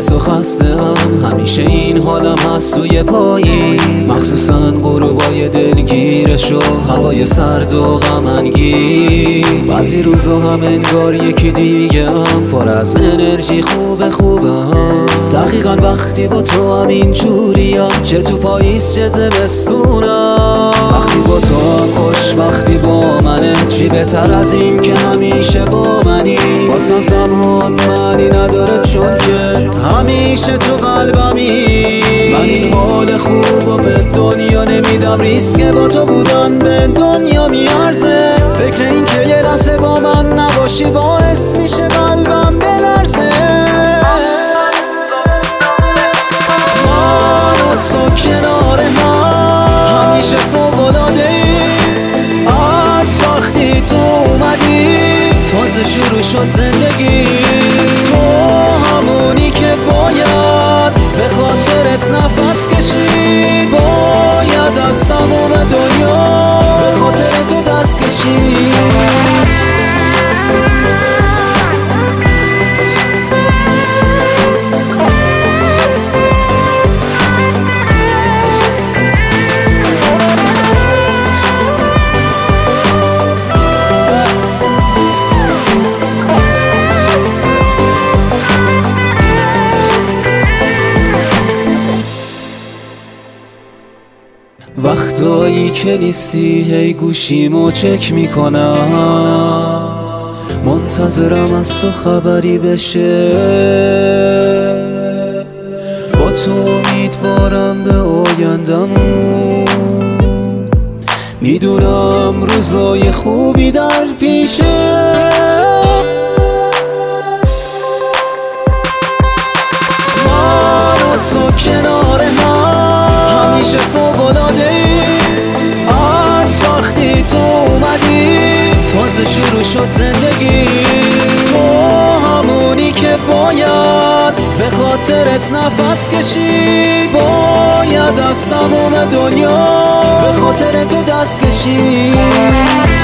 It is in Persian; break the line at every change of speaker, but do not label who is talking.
استرس و خسته‌ام، همیشه این حالم هست توی پاییز، مخصوصا غروبای دلگیرش و هوای سرد و غم‌انگیز. بعضی روزا هم انگار یکی دیگه هم پر از انرژی خوبه دقیقا وقتی با تو هم اینجوریم، چه تو پاییز چه زمستونم. وقتی با تو هم خوشبختی با منه، چی بهتر از این که همیشه با منی. بازم زمان معنی نداره چون که همیشه تو قلبمی. من این حال خوب و به دنیا نمیدم، ریسک با تو بودن به دنیا میارزه. فکر این که یه لحظه با من نباشی باعث میشه قلبم بلرزه. من و تو کنار هم همیشه فوق‌العاده ای. از وقتی تو اومدی تازه شروع شد زندگی. تو همونی که باید به خاطرت نفس کشید، باید از تمام دنیا به خاطر تو دست کشید. وقتایی که نیستی هی گوشیمو چک میکنم، منتظرم از تو خبری بشه. با تو امیدوارم به آیندمون، میدونم روزای خوبی در پیشه. من و تو کنار هم همیشه فوق‌العاده ای. از وقتی تو اومدی تازه شروع شد زندگی. تو همونی که باید به خاطرت نفس کشید، باید از تمام دنیا به خاطر تو دست کشید.